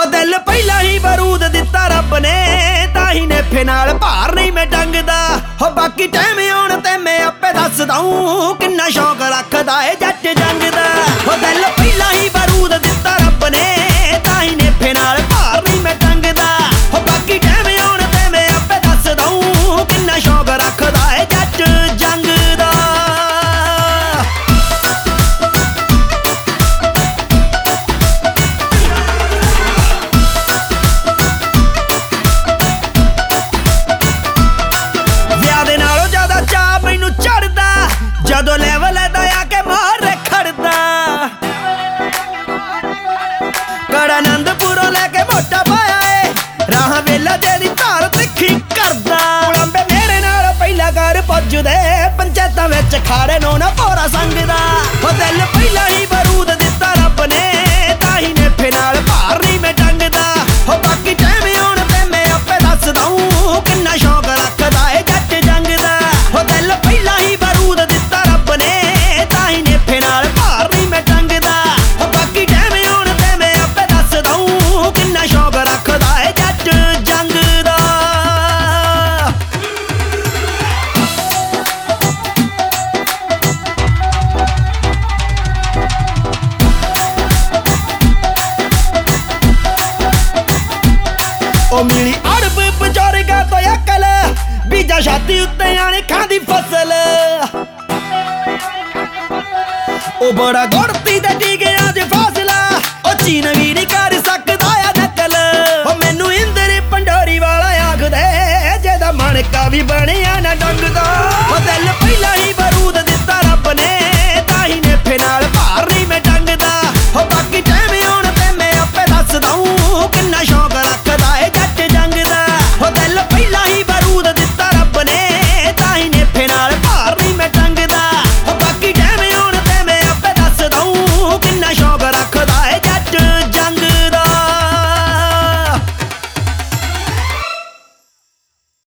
हो दिल पहला ही बारूद दिता रब ने, ताही नेफे नाल भार नहीं मैं डंगदा। हो बाकी टाइम आउण ते मैं आपे दस दूं, किन्ना शौक रखदा है जट जंग दा। हो दिल पहला ही बारूद दिता रब ने, ताही नेफे नाल भार नहीं मैं डंगदा। हो बाकी टाइम आउण ते मैं आपे दस दूं, किन्ना शौक रखदा है जट जंग दा। जदों लेवल दया के मोर खड़दा, कड़ा आनंदपुरों लैके मोटा पाया है, राह वेला तेरी धार तिखी करदा। कुलंबे मेरे नाल पहला घर पुजदे, पंचायतां विच खाड़े नो ना भोरा संगदा। हो दिल पहला ही बारूद दिता रब ने, ताही नेफे नाल भार नहीं मैं डंगदा। हो बाकी टाइम आउण ते मैं आपे दस दूं, किन्ना शौक रखदा है जट जंग दा। हो दिल पहला ही बारूद दिता रब ने, ताही नेफे नाल भार नहीं मैं डंगदा। हो बाकी टाइम आउण ते मैं आपे दस दूं, किन्ना शौक रखदा है जट जंग दा। ओ मिली अड़ब बजुर्गां तो अकल, बीजा छाती उत्ते आने खांदी फसल। ओ बड़ा गुड़ती दे टीकियां च फासला, ओ चीन भी नहीं कर सकदा आ नकल। ओ मैनू इंदर पंडोरी वाला आखदे, जेदा मनका भी बनिया ना डंगदा। ओ दिल पहला ही बारूद दिता रब ने,